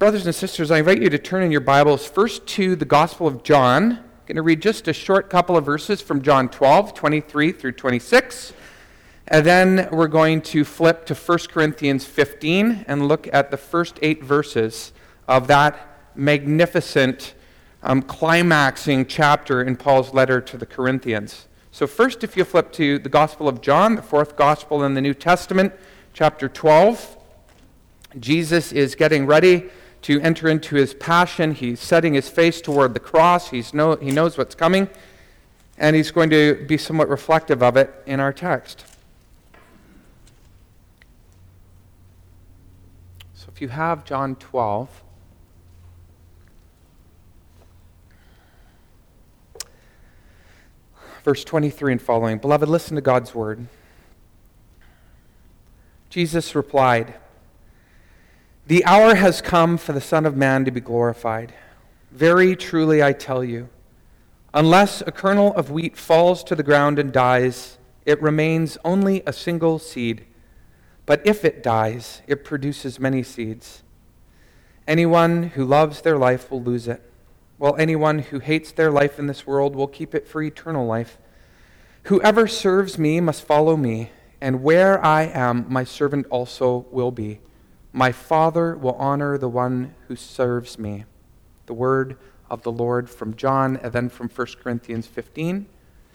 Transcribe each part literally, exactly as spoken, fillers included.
Brothers and sisters, I invite you to turn in your Bibles first to the Gospel of John. I'm going to read just a short couple of verses from John twelve, twenty-three through twenty-six. And then we're going to flip to First Corinthians fifteen and look at the first eight verses of that magnificent, um, climaxing chapter in Paul's letter to the Corinthians. So first, if you flip to the Gospel of John, the fourth Gospel in the New Testament, chapter twelve, Jesus is getting ready to enter into his passion. He's setting his face toward the cross. He's know, he knows what's coming, and he's going to be somewhat reflective of it in our text. So if you have John twelve, verse twenty-three and following, "Beloved, listen to God's word. Jesus replied, 'The hour has come for the Son of Man to be glorified. Very truly I tell you, unless a kernel of wheat falls to the ground and dies, it remains only a single seed. But if it dies, it produces many seeds. Anyone who loves their life will lose it, while anyone who hates their life in this world will keep it for eternal life. Whoever serves me must follow me, and where I am, my servant also will be. My Father will honor the one who serves me.'" The word of the Lord from John, and then from First Corinthians fifteen.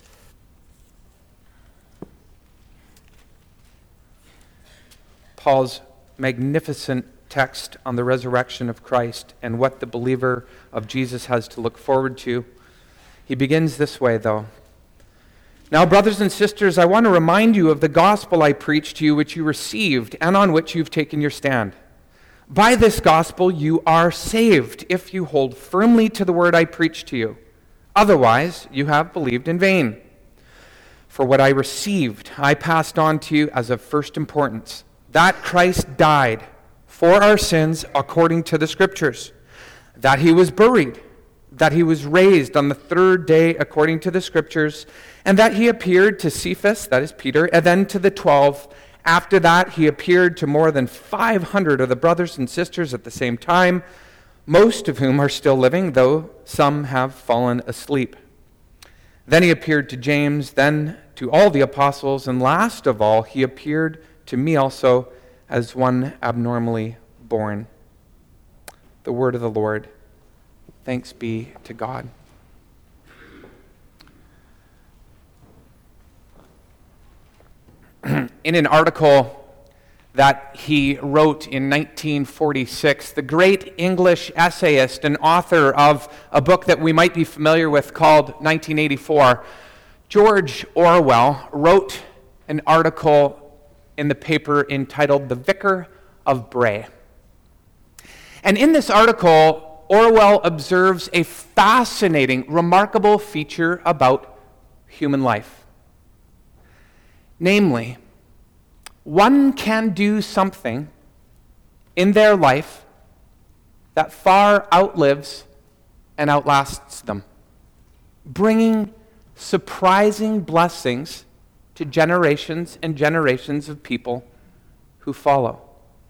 Paul's magnificent text on the resurrection of Christ and what the believer of Jesus has to look forward to. He begins this way, though. "Now, brothers and sisters, I want to remind you of the gospel I preached to you, which you received, and on which you've taken your stand. By this gospel you are saved, if you hold firmly to the word I preached to you. Otherwise, you have believed in vain. For what I received, I passed on to you as of first importance, that Christ died for our sins according to the Scriptures, that he was buried, that he was raised on the third day according to the Scriptures, and that he appeared to Cephas," that is Peter, "and then to the twelve. After that, he appeared to more than five hundred of the brothers and sisters at the same time, most of whom are still living, though some have fallen asleep. Then he appeared to James, then to all the apostles, and last of all, he appeared to me also as one abnormally born." The word of the Lord. Thanks be to God. In an article that he wrote in nineteen forty-six, the great English essayist and author of a book that we might be familiar with called nineteen eighty-four, George Orwell, wrote an article in the paper entitled "The Vicar of Bray." And in this article, Orwell observes a fascinating, remarkable feature about human life. Namely, one can do something in their life that far outlives and outlasts them, bringing surprising blessings to generations and generations of people who follow.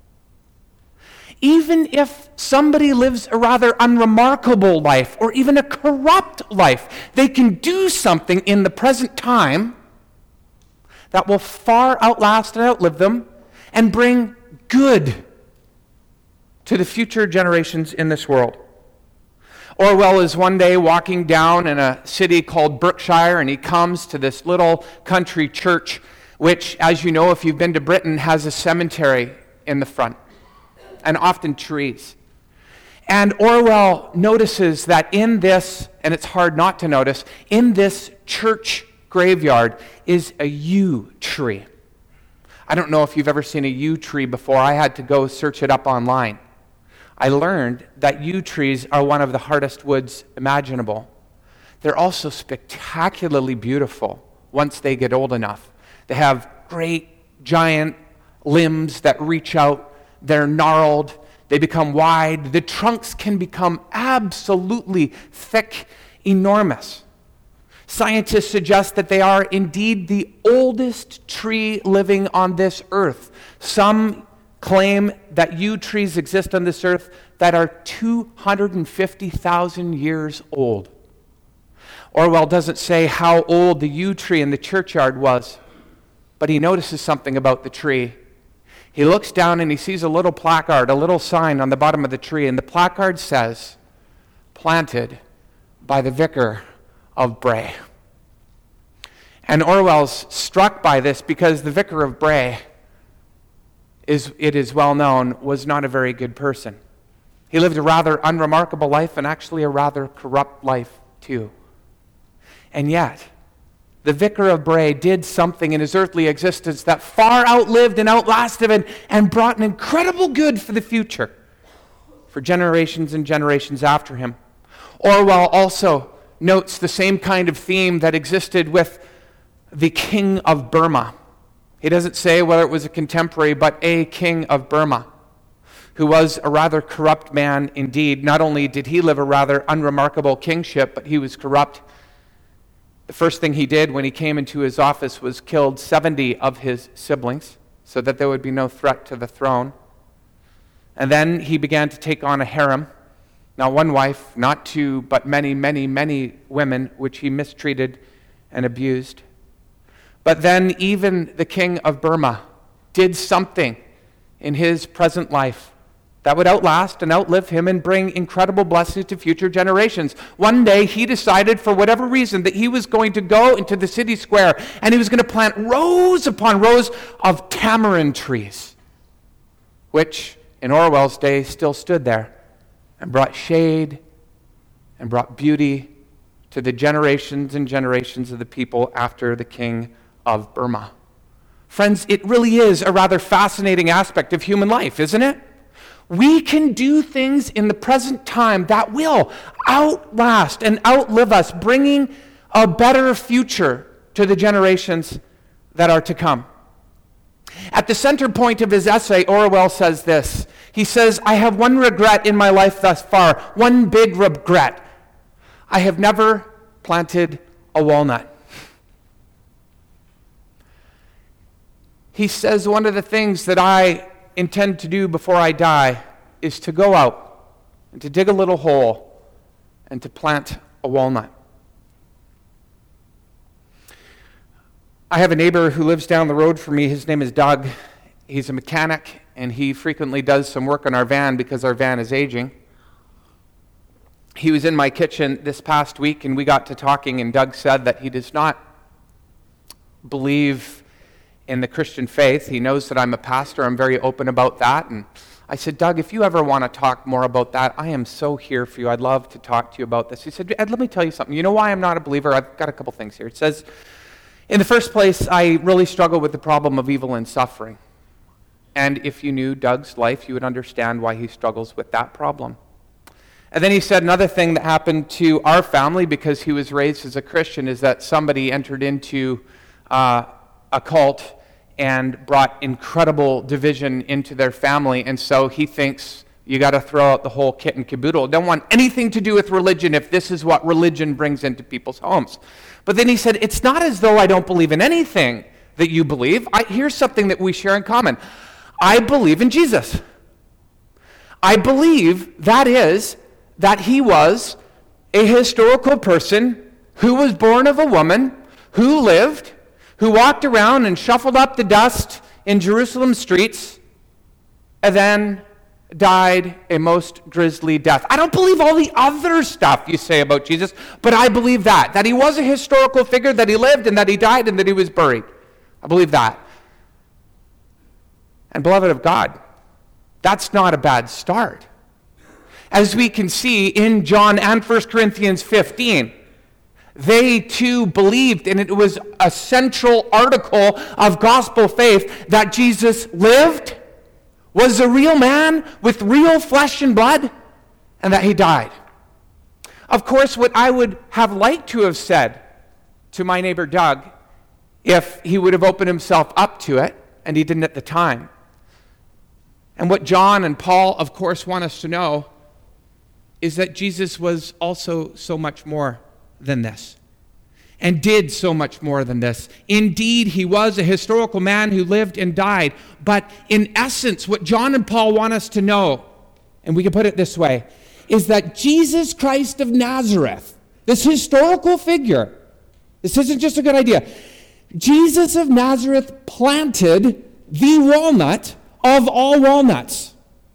Even if somebody lives a rather unremarkable life or even a corrupt life, they can do something in the present time that will far outlast and outlive them and bring good to the future generations in this world. Orwell is one day walking down in a city called Berkshire, and he comes to this little country church, which, as you know, if you've been to Britain, has a cemetery in the front, and often trees. And Orwell notices that in this, and it's hard not to notice, in this church graveyard is a yew tree. I don't know if you've ever seen a yew tree before. I had to go search it up online. I learned that yew trees are one of the hardest woods imaginable. They're also spectacularly beautiful once they get old enough. They have great, giant limbs that reach out. They're gnarled. They become wide. The trunks can become absolutely thick, enormous. Scientists suggest that they are indeed the oldest tree living on this earth. Some claim that yew trees exist on this earth that are two hundred fifty thousand years old. Orwell doesn't say how old the yew tree in the churchyard was, but he notices something about the tree. He looks down and he sees a little placard, a little sign on the bottom of the tree, and the placard says, "Planted by the Vicar of Bray." And Orwell's struck by this because the Vicar of Bray, is, it is well known, was not a very good person. He lived a rather unremarkable life and actually a rather corrupt life too. And yet, the Vicar of Bray did something in his earthly existence that far outlived and outlasted him and brought an incredible good for the future, for generations and generations after him. Orwell also notes the same kind of theme that existed with the King of Burma. He doesn't say whether it was a contemporary, but a king of Burma, who was a rather corrupt man indeed. Not only did he live a rather unremarkable kingship, but he was corrupt. The first thing he did when he came into his office was killed seventy of his siblings so that there would be no threat to the throne. And then he began to take on a harem, not one wife, not two, but many, many, many women, which he mistreated and abused. But then even the king of Burma did something in his present life that would outlast and outlive him and bring incredible blessings to future generations. One day he decided, for whatever reason, that he was going to go into the city square and he was going to plant rows upon rows of tamarind trees, which in Orwell's day still stood there and brought shade and brought beauty to the generations and generations of the people after the king of Burma. Friends, it really is a rather fascinating aspect of human life, isn't it? We can do things in the present time that will outlast and outlive us, bringing a better future to the generations that are to come. At the center point of his essay, Orwell says this. He says, "I have one regret in my life thus far, one big regret. I have never planted a walnut." He says, "One of the things that I intend to do before I die is to go out and to dig a little hole and to plant a walnut." I have a neighbor who lives down the road from me. His name is Doug. He's a mechanic, and he frequently does some work on our van because our van is aging. He was in my kitchen this past week, and we got to talking, and Doug said that he does not believe in the Christian faith. He knows that I'm a pastor. I'm very open about that. And I said, "Doug, if you ever want to talk more about that, I am so here for you. I'd love to talk to you about this." He said, "Ed, let me tell you something. You know why I'm not a believer? I've got a couple things here." It says, in the first place, I really struggle with the problem of evil and suffering. And if you knew Doug's life, you would understand why he struggles with that problem. And then he said another thing that happened to our family because he was raised as a Christian is that somebody entered into uh, a cult and brought incredible division into their family, and so he thinks you got to throw out the whole kit and caboodle. Don't want anything to do with religion if this is what religion brings into people's homes. But then he said, "It's not as though I don't believe in anything that you believe. I, here's something that we share in common. I believe in Jesus. I believe, that is, that he was a historical person who was born of a woman, who lived, who walked around and shuffled up the dust in Jerusalem streets, and then died a most grisly death." I don't believe all the other stuff you say about Jesus, but I believe that, that he was a historical figure, that he lived and that he died and that he was buried. I believe that. And beloved of God, that's not a bad start. As we can see in John and First Corinthians fifteen, they too believed, and it was a central article of gospel faith, that Jesus lived, was a real man with real flesh and blood, and that he died. Of course, what I would have liked to have said to my neighbor Doug, if he would have opened himself up to it, and he didn't at the time, and what John and Paul, of course, want us to know, is that Jesus was also so much more than this. and did so much more than this. Indeed, he was a historical man who lived and died. But in essence, what John and Paul want us to know, and we can put it this way, is that Jesus Christ of Nazareth, this historical figure, this isn't just a good idea, Jesus of Nazareth planted the walnut of all walnuts.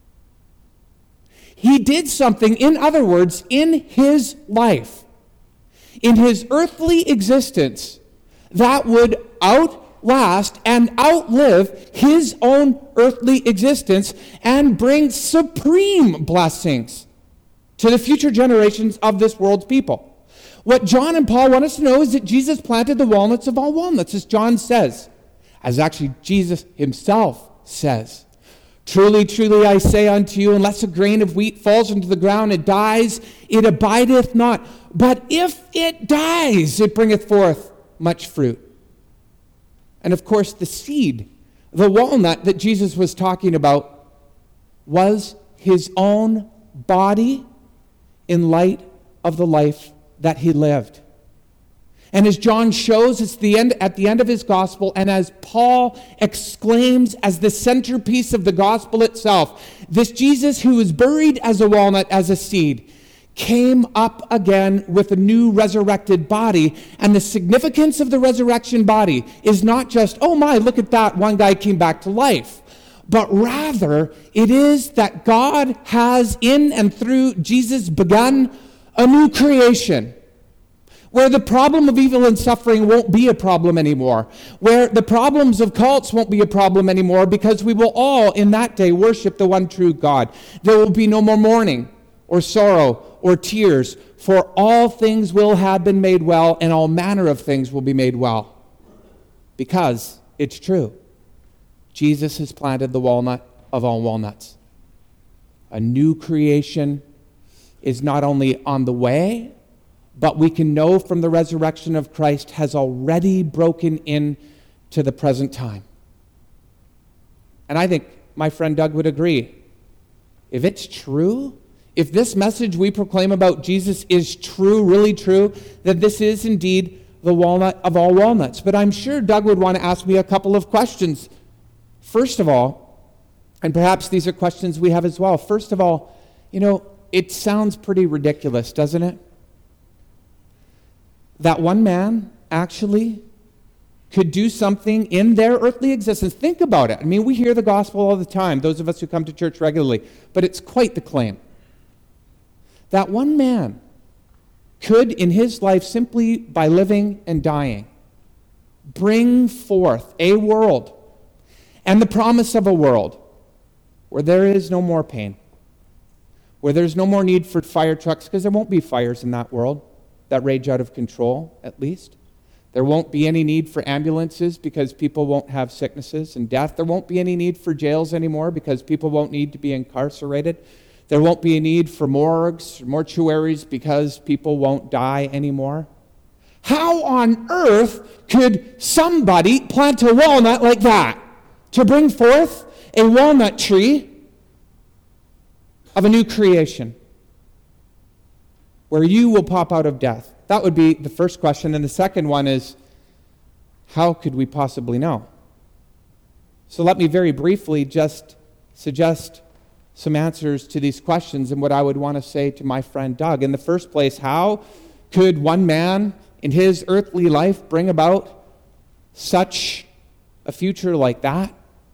He did something, in other words, in his life, in his earthly existence, that would outlast and outlive his own earthly existence and bring supreme blessings to the future generations of this world's people. What John and Paul want us to know is that Jesus planted the walnuts of all walnuts, as John says, as actually Jesus himself says. Truly, truly, I say unto you, unless a grain of wheat falls into the ground and dies, it abideth not. But if it dies, it bringeth forth much fruit. And of course, the seed, the walnut that Jesus was talking about, was his own body in light of the life that he lived. And as John shows, it's the end, at the end of his gospel, and as Paul exclaims as the centerpiece of the gospel itself, this Jesus who was buried as a walnut, as a seed, came up again with a new resurrected body. And the significance of the resurrection body is not just, oh my, look at that, one guy came back to life. But rather, it is that God has in and through Jesus begun a new creation, where the problem of evil and suffering won't be a problem anymore, where the problems of cults won't be a problem anymore, because we will all in that day worship the one true God. There will be no more mourning or sorrow or tears, for all things will have been made well, and all manner of things will be made well. Because it's true. Jesus has planted the walnut of all walnuts. A new creation is not only on the way, but we can know from the resurrection of Christ has already broken in to the present time. And I think my friend Doug would agree. If it's true, if this message we proclaim about Jesus is true, really true, then this is indeed the walnut of all walnuts. But I'm sure Doug would want to ask me a couple of questions. First of all, and perhaps these are questions we have as well. First of all, you know, it sounds pretty ridiculous, doesn't it? That one man actually could do something in their earthly existence. Think about it. I mean, we hear the gospel all the time, those of us who come to church regularly, but it's quite the claim. That one man could, in his life, simply by living and dying, bring forth a world and the promise of a world where there is no more pain, where there's no more need for fire trucks, because there won't be fires in that world that rage out of control, at least. There won't be any need for ambulances because people won't have sicknesses and death. There won't be any need for jails anymore because people won't need to be incarcerated. There won't be a need for morgues, mortuaries, because people won't die anymore. How on earth could somebody plant a walnut like that to bring forth a walnut tree of a new creation, where you will pop out of death? That would be the first question. And the second one is, how could we possibly know? So let me very briefly just suggest some answers to these questions and what I would want to say to my friend Doug. In the first place, how could one man in his earthly life bring about such a future like that?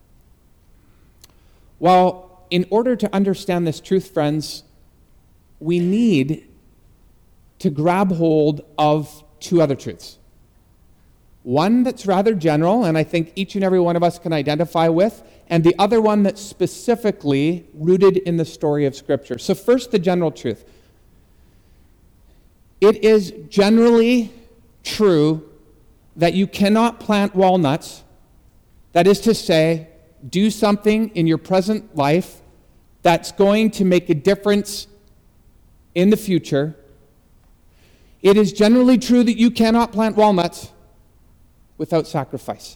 Well, in order to understand this truth, friends, we need to grab hold of two other truths. One that's rather general, and I think each and every one of us can identify with, and the other one that's specifically rooted in the story of Scripture. So first, the general truth. It is generally true that you cannot plant walnuts, that is to say, do something in your present life that's going to make a difference in the future. It is generally true that you cannot plant walnuts without sacrifice.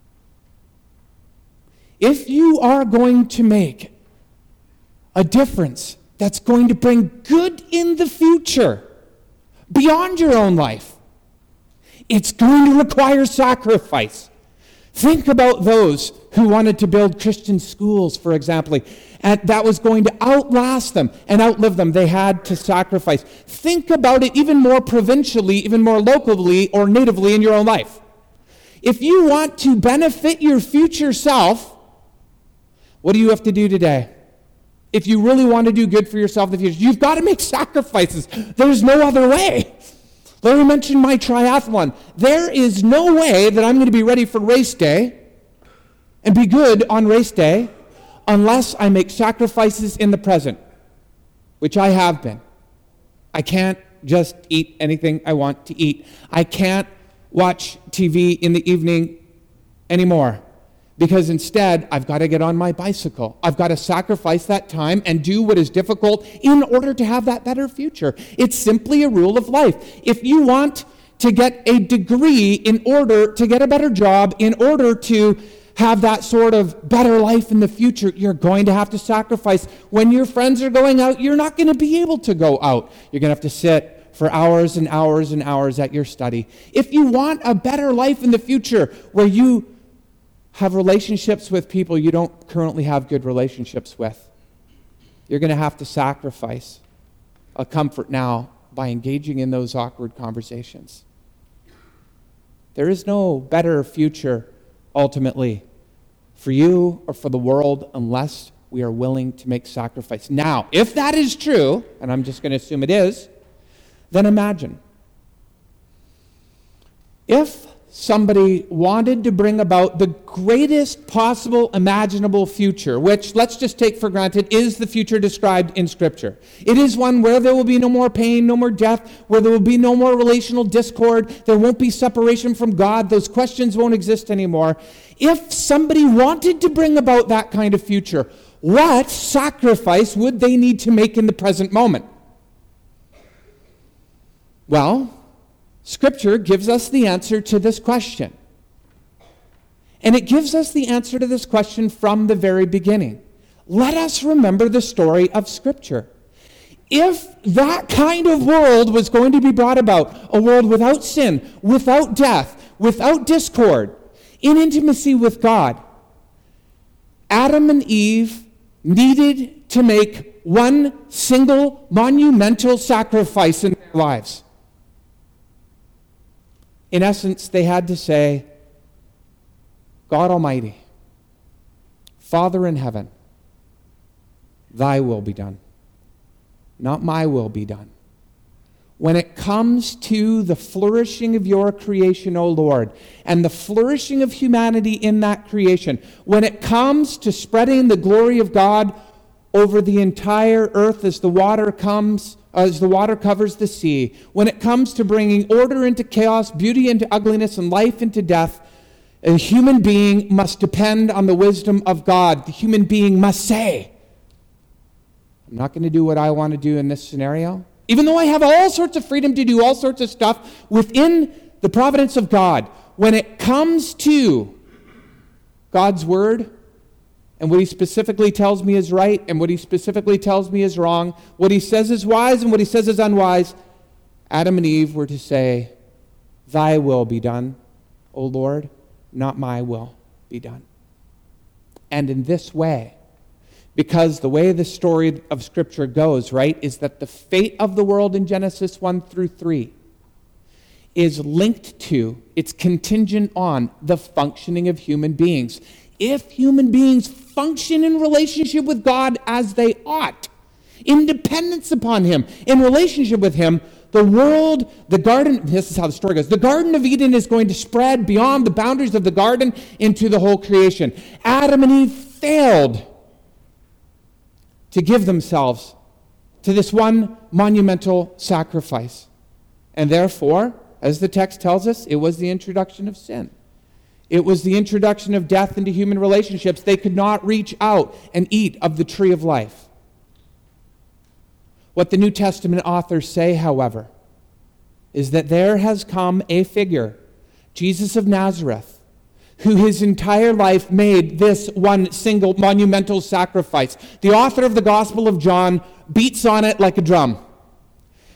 If you are going to make a difference that's going to bring good in the future, beyond your own life, It's going to require sacrifice. Think about those who wanted to build Christian schools, for example, and that was going to outlast them and outlive them. They had to sacrifice. Think about it even more provincially, even more locally or natively in your own life. If you want to benefit your future self, what do you have to do today? If you really want to do good for yourself in the future, you've got to make sacrifices. There's no other way. Larry mentioned my triathlon. There is no way that I'm going to be ready for race day and be good on race day unless I make sacrifices in the present, which I have been. I can't just eat anything I want to eat. I can't watch T V in the evening anymore because instead I've got to get on my bicycle. I've got to sacrifice that time and do what is difficult in order to have that better future. It's simply a rule of life. If you want to get a degree in order to get a better job, in order to have that sort of better life in the future, you're going to have to sacrifice. When your friends are going out, you're not going to be able to go out. You're going to have to sit for hours and hours and hours at your study. If you want a better life in the future where you have relationships with people you don't currently have good relationships with, you're going to have to sacrifice a comfort now by engaging in those awkward conversations. There is no better future ultimately for you or for the world unless we are willing to make sacrifice. Now, if that is true, and I'm just going to assume it is, then imagine if somebody wanted to bring about the greatest possible imaginable future, which, let's just take for granted, is the future described in Scripture. It is one where there will be no more pain, no more death, where there will be no more relational discord, there won't be separation from God, those questions won't exist anymore. If somebody wanted to bring about that kind of future, what sacrifice would they need to make in the present moment? Well, Scripture gives us the answer to this question. And it gives us the answer to this question from the very beginning. Let us remember the story of Scripture. If that kind of world was going to be brought about, a world without sin, without death, without discord, in intimacy with God, Adam and Eve needed to make one single monumental sacrifice in their lives. In essence, they had to say, God Almighty, Father in heaven, thy will be done, not my will be done. When it comes to the flourishing of your creation, O Lord, and the flourishing of humanity in that creation, when it comes to spreading the glory of God over the entire earth as the water comes, as the water covers the sea, when it comes to bringing order into chaos, beauty into ugliness, and life into death, a human being must depend on the wisdom of God. The human being must say, I'm not going to do what I want to do in this scenario, even though I have all sorts of freedom to do all sorts of stuff within the providence of God. When it comes to God's word, and what he specifically tells me is right, and what he specifically tells me is wrong, what he says is wise, and what he says is unwise, Adam and Eve were to say, thy will be done, O Lord, not my will be done. And in this way, because the way the story of Scripture goes, right, is that the fate of the world in Genesis one through three is linked to, it's contingent on the functioning of human beings. If human beings function in relationship with God as they ought, in dependence upon him, in relationship with him, the world, the garden, this is how the story goes, the Garden of Eden is going to spread beyond the boundaries of the garden into the whole creation. Adam and Eve failed to give themselves to this one monumental sacrifice. And therefore, as the text tells us, it was the introduction of sin. It was the introduction of death into human relationships. They could not reach out and eat of the tree of life. What the New Testament authors say, however, is that there has come a figure, Jesus of Nazareth, who his entire life made this one single monumental sacrifice. The author of the Gospel of John beats on it like a drum.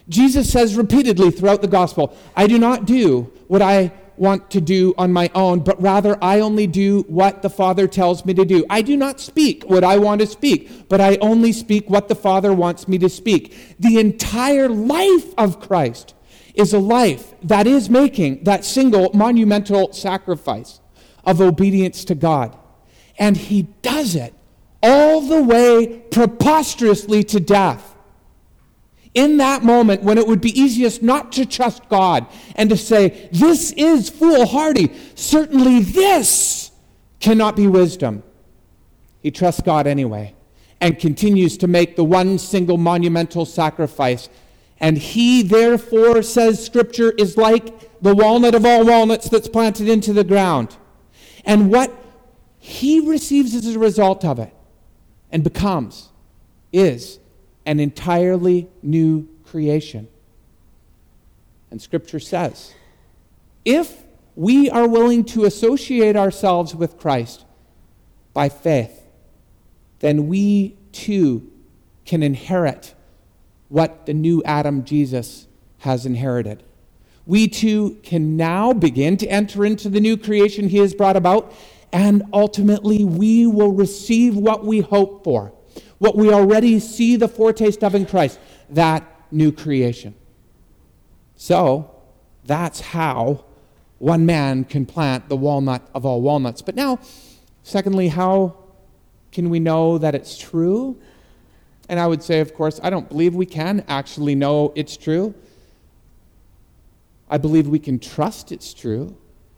Jesus says repeatedly throughout the gospel, I do not do what I want to do on my own, but rather I only do what the Father tells me to do. I do not speak what I want to speak, but I only speak what the Father wants me to speak. The entire life of Christ is a life that is making that single monumental sacrifice of obedience to God. And he does it all the way preposterously to death. In that moment when it would be easiest not to trust God and to say, this is foolhardy, certainly this cannot be wisdom, he trusts God anyway and continues to make the one single monumental sacrifice. And he, therefore, says Scripture, is like the walnut of all walnuts that's planted into the ground. And what he receives as a result of it and becomes is an entirely new creation. And Scripture says, if we are willing to associate ourselves with Christ by faith, then we too can inherit what the new Adam, Jesus, has inherited. We too can now begin to enter into the new creation he has brought about, and ultimately we will receive what we hope for, what we already see the foretaste of in Christ, that new creation. So, that's how one man can plant the walnut of all walnuts. But now, secondly, how can we know that it's true? And I would say, of course, I don't believe we can actually know it's true. I believe we can trust it's true.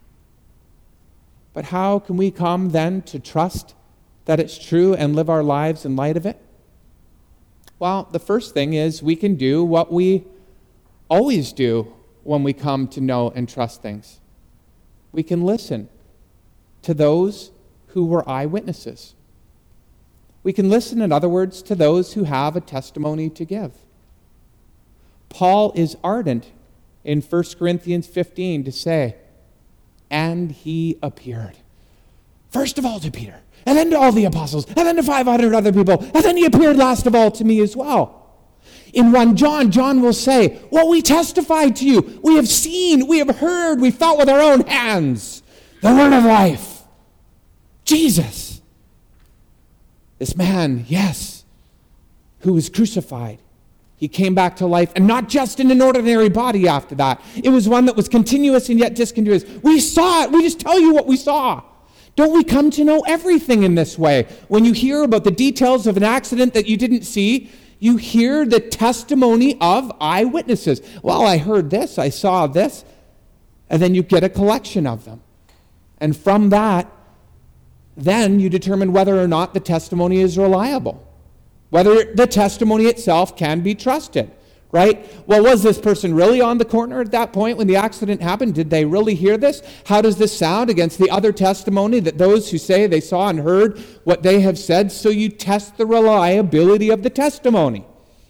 But how can we come then to trust that it's true and live our lives in light of it? Well, the first thing is we can do what we always do when we come to know and trust things. We can listen to those who were eyewitnesses. We can listen, in other words, to those who have a testimony to give. Paul is ardent in First Corinthians fifteen to say, and he appeared. First of all to Peter, and then to all the apostles, and then to five hundred other people, and then he appeared last of all to me as well. In First John, John will say, well, we testified to you. We have seen, we have heard, we felt with our own hands the word of life. Jesus. This man, yes, who was crucified. He came back to life, and not just in an ordinary body after that. It was one that was continuous and yet discontinuous. We saw it. We just tell you what we saw. Don't we come to know everything in this way? When you hear about the details of an accident that you didn't see, you hear the testimony of eyewitnesses. Well, I heard this, I saw this, and then you get a collection of them. And from that, then you determine whether or not the testimony is reliable, whether the testimony itself can be trusted, right? Well, was this person really on the corner at that point when the accident happened? Did they really hear this? How does this sound against the other testimony that those who say they saw and heard what they have said? So you test the reliability of the testimony.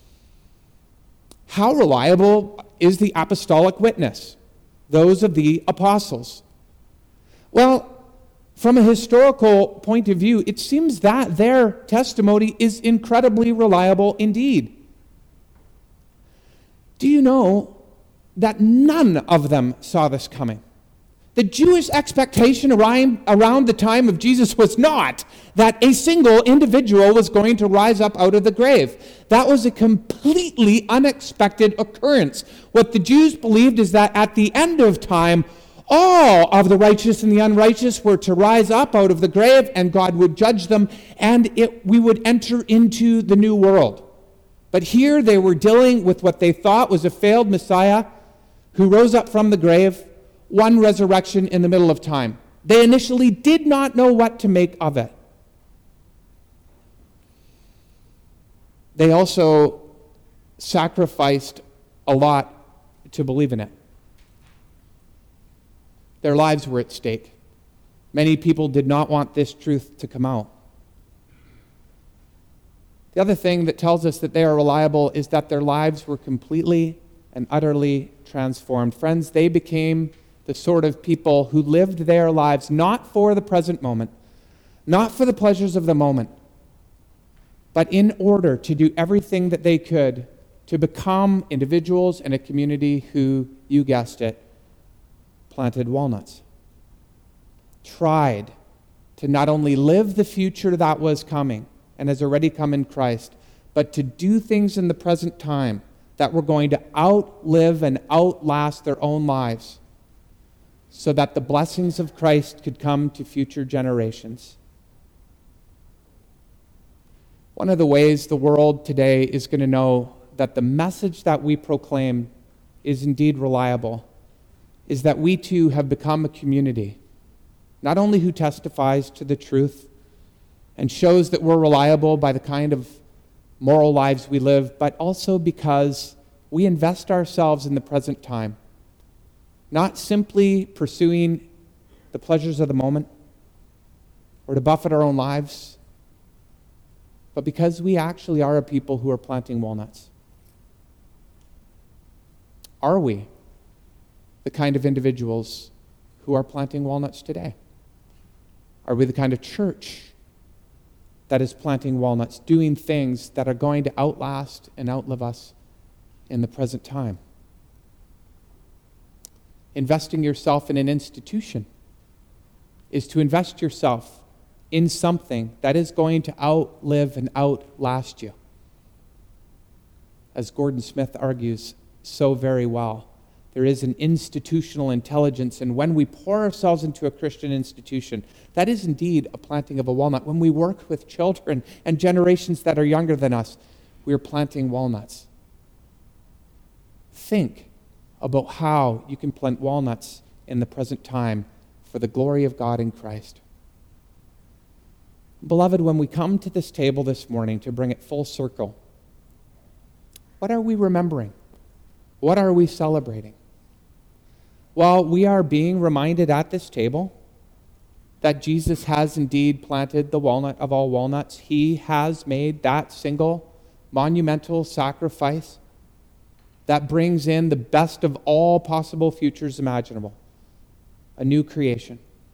How reliable is the apostolic witness, those of the apostles? Well, from a historical point of view, it seems that their testimony is incredibly reliable indeed. Do you know that none of them saw this coming? The Jewish expectation around, around the time of Jesus was not that a single individual was going to rise up out of the grave. That was a completely unexpected occurrence. What the Jews believed is that at the end of time, all of the righteous and the unrighteous were to rise up out of the grave, and God would judge them, and it, we would enter into the new world. But here they were dealing with what they thought was a failed Messiah who rose up from the grave, one resurrection in the middle of time. They initially did not know what to make of it. They also sacrificed a lot to believe in it. Their lives were at stake. Many people did not want this truth to come out. The other thing that tells us that they are reliable is that their lives were completely and utterly transformed. Friends, they became the sort of people who lived their lives not for the present moment, not for the pleasures of the moment, but in order to do everything that they could to become individuals and a community who, you guessed it, planted walnuts. Tried to not only live the future that was coming and has already come in Christ, but to do things in the present time that were going to outlive and outlast their own lives so that the blessings of Christ could come to future generations. One of the ways the world today is going to know that the message that we proclaim is indeed reliable is that we too have become a community, not only who testifies to the truth and shows that we're reliable by the kind of moral lives we live, but also because we invest ourselves in the present time, not simply pursuing the pleasures of the moment or to buffet our own lives, but because we actually are a people who are planting walnuts. Are we the kind of individuals who are planting walnuts today? Are we the kind of church that is planting walnuts, doing things that are going to outlast and outlive us in the present time? Investing yourself in an institution is to invest yourself in something that is going to outlive and outlast you. As Gordon Smith argues so very well, there is an institutional intelligence, and when we pour ourselves into a Christian institution, that is indeed a planting of a walnut. When we work with children and generations that are younger than us, we are planting walnuts. Think about how you can plant walnuts in the present time for the glory of God in Christ. Beloved, when we come to this table this morning to bring it full circle, what are we remembering? What are we celebrating? Well, we are being reminded at this table that Jesus has indeed planted the walnut of all walnuts. He has made that single monumental sacrifice that brings in the best of all possible futures imaginable. A new creation,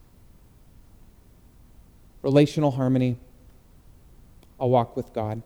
relational harmony, a walk with God.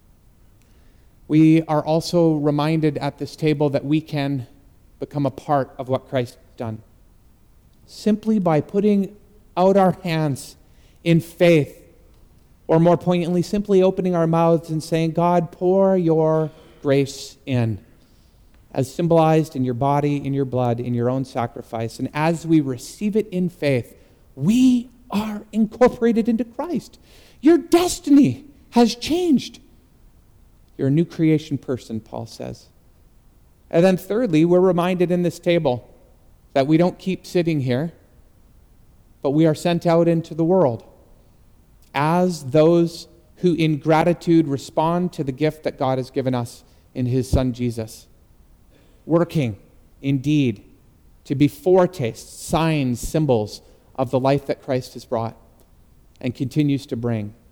We are also reminded at this table that we can become a part of what Christ has done simply by putting out our hands in faith, or more poignantly, simply opening our mouths and saying, God, pour your grace in, as symbolized in your body, in your blood, in your own sacrifice. And as we receive it in faith, we are incorporated into Christ. Your destiny has changed. You're a new creation person, Paul says. And then thirdly, we're reminded in this table that we don't keep sitting here, but we are sent out into the world as those who in gratitude respond to the gift that God has given us in his Son Jesus. Working, indeed, to be foretastes, signs, symbols of the life that Christ has brought and continues to bring